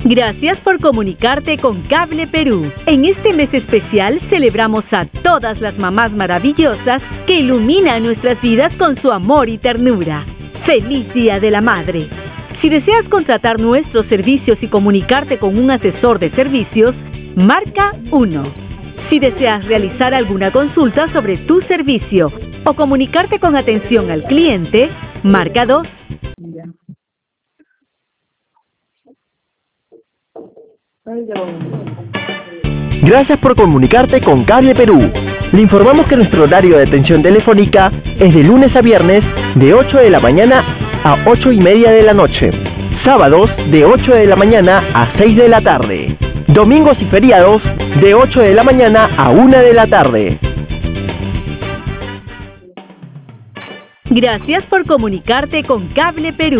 Gracias por comunicarte con Cable Perú. En este mes especial celebramos a todas las mamás maravillosas que iluminan nuestras vidas con su amor y ternura. ¡Feliz Día de la Madre! Si deseas contratar nuestros servicios y comunicarte con un asesor de servicios, marca 1. Si deseas realizar alguna consulta sobre tu servicio o comunicarte con atención al cliente, marca 2. Gracias por comunicarte con Cable Perú. Le informamos que nuestro horario de atención telefónica es de lunes a viernes de 8 de la mañana a 8:30 de la noche. Sábados de 8 de la mañana a 6 de la tarde. Domingos y feriados de 8 de la mañana a 1 de la tarde. Gracias por comunicarte con Cable Perú.